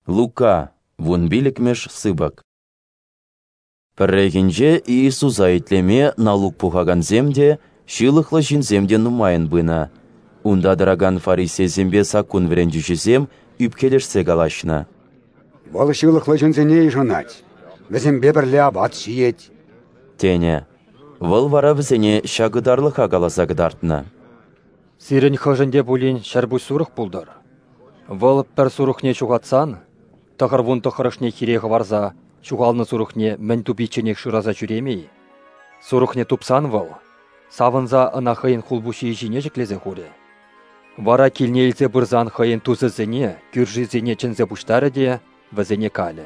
Лука, вун билікмеш сыбак. Піррегінже Иисуса итлеме налук пухаган земде, шилықлы жинземде нумайын бына. Унда дыраган фарисе зембе сакун вренжішізем үпкелешсе галашна. Бұл шилықлы жинзене жынать. Візембе бірлі абат шиет. Тене, выл вара візене шагыдарлыға галасагыдартына. Сирен хыжынде бұлін шәрбу сұрық бұлдыр. Выл пір сұрықне чуғатсан, тұғыр вұн тұқырышне хирегі варза, чуғалны сұрықне мін тупиченек шыраза жүремей. Сұрықне тупсан выл, савынза ына хыйын хулбуши жине жеклезе хуре. Вара келнелзе бұрзан хыйын тузы зене, күржі зене чынзе бұштары де, візене калі.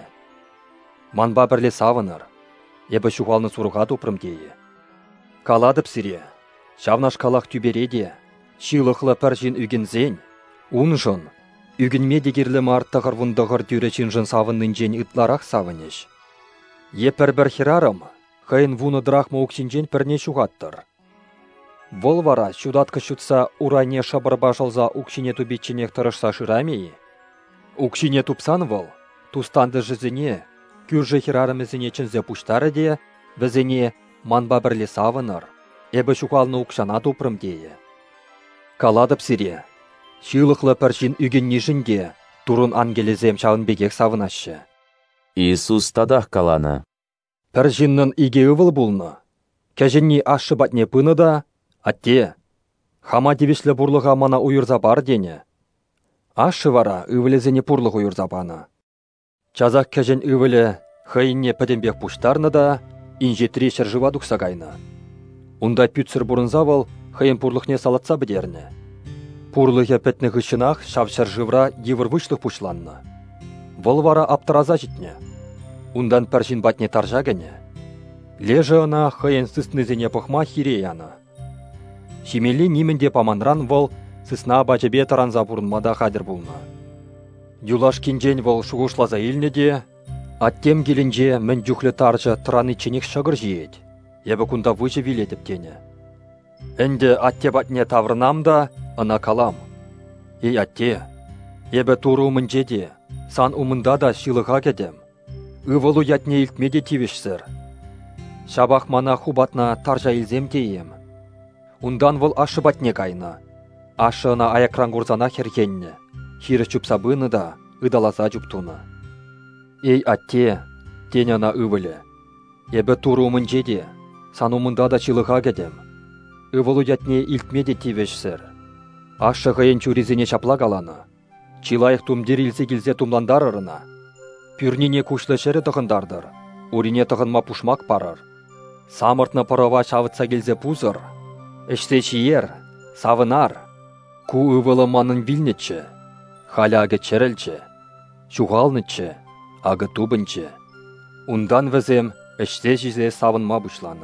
Манба бірле савыныр, ебі чуғалны сұрыға тупрымдейі. Каладып сире, шавнаш калақ түбереде, шилықлы пәржін үгінзен, ун жын, үгінме дегерлі марттығыр вұндығыр дүречін жын савынның жен ұтларақ савынеш. Епір бір хирарым, хайын вуны драхма ұқсінжен пірне шуғаттыр. Вол вара шудатқы шутса урайне шабыр башылза ұқшине тубетченек тұрышса шырамей. Ұқшине тупсан вол, тустанды жызіне, күржі хирарым ізіне чынзе пұштары де, візіне манба бірлі савыныр, әбі шуғалны ұқшана тупрым дейі. Каладып сире, шилықлы піршін үген нежінде, турын ангелізем шағын бегек савынашы. Иисус тадақ каланы. Піршіннің иге ұвыл бұлны, кәжінні ашы батне пыны да, атте, хама девешлі бұрлыға мана ұйырза бар дене. Ашы вара үвілізіне бұрлық ұйырза баны. Чазақ кәжін үвілі хайынне пәдембек пұштарны да, инжетіре шаржыва дұқсағайны. Унда пүтсір бұрынза вал хайын пұрлықне салатса бідерні. Пұрлығы пәтні ғышынақ шав шаржывра евір вышлық пұшланны. Вал вара аптыраза житне. Ундан пәршін батне таржа гәне. Лежі ана хайын сысны пұхма хиреяны. Шемелі немінде паманран вал сысна бачебе таранза бұрынмада қадыр бұлны. Юлаш кенжен вал шуғышлаза елнеде, аттем келінже мен жүхлі таржы тұраны ченек шығыр жиет. Ебі күнда выжы вилетіп тене. Әнді атте батне таврынам да, ана калам. Ей атте, ебі туры умынже де, сан умында да шилыға кедем. Үвылу ятне илтмеде тивешсір. Шабақ мана хубатна таржа илзем дейім. Ундан выл ашы батне кайны. Ашына аякран ғурзана хергенне. Хирі чүпсабыны да, ыдалаза жүптуны. Ей атте, тен ана үвілі. Ебі туры умынже де, сан умында да шилыға кедем. Үвылу ятне илтмеде тивешсір. Ашы ғайын чуризіне чапла қаланы. Чилайық тумдер илсе келзе тумландар ырына. Пүрнене күшлі шәрі тұғындардыр. Урине тұғынма пұшмақ барыр. Самыртны парова шавытса келзе пузыр. Ішсе шиер, савынар. Ку үвылы манын вилнетші. Халя ағы чәрілчі. Шуғалнытчы, ағы тубынчы. Ундан візем ішсе жизе савынма бұшланы.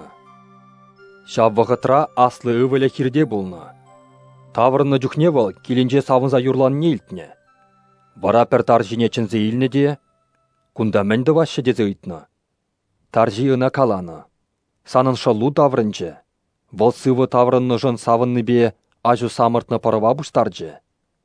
Шаввығытра аслы үвілі хирде болны. Тавырны жүхне бол, келінже савынза юрлан не илтне. Бара пір таржине чынзы илні де, күнда мінді вашы дезе үйтні. Таржи үна каланы. Санын шалу таврынчы. Бол сывы таврынны жын савынны бе, ажу самыртны парыва бұштаржы.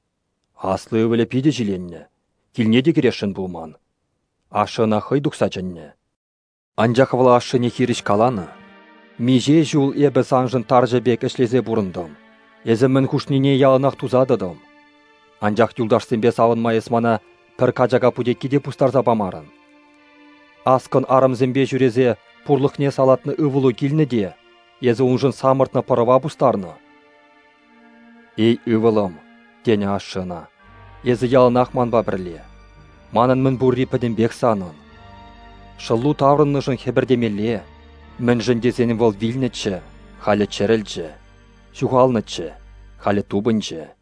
Аслы үвілі пиде жиленне. Келне де керешін бұлман. Ашына хыйдукса жынне. Анжақвыла ашыне хиріш каланы. Меже жул ебі санжын таржы бек ішлезе бұрындым. Езімін күшнене ялынақ тузадыдым. Анжақ юлдашсен бе савынма есмана пір кажаға пудекке де пұстарза бамарын. Аскын арымзен бе жүрезе пұрлықне салатны үвылу келіні де, езі ұнжын самыртны парыва бұстарны. Ей үвылым, дене ашына. Езі ялынақ манба бірле. Манын мін бұрри пәдімбек санын. Шылу таврынны жын хебірдемеле. Мін жындезенім вол вилнетші, халі чәрілчі. Шуғалнытчы, халі тубынчы.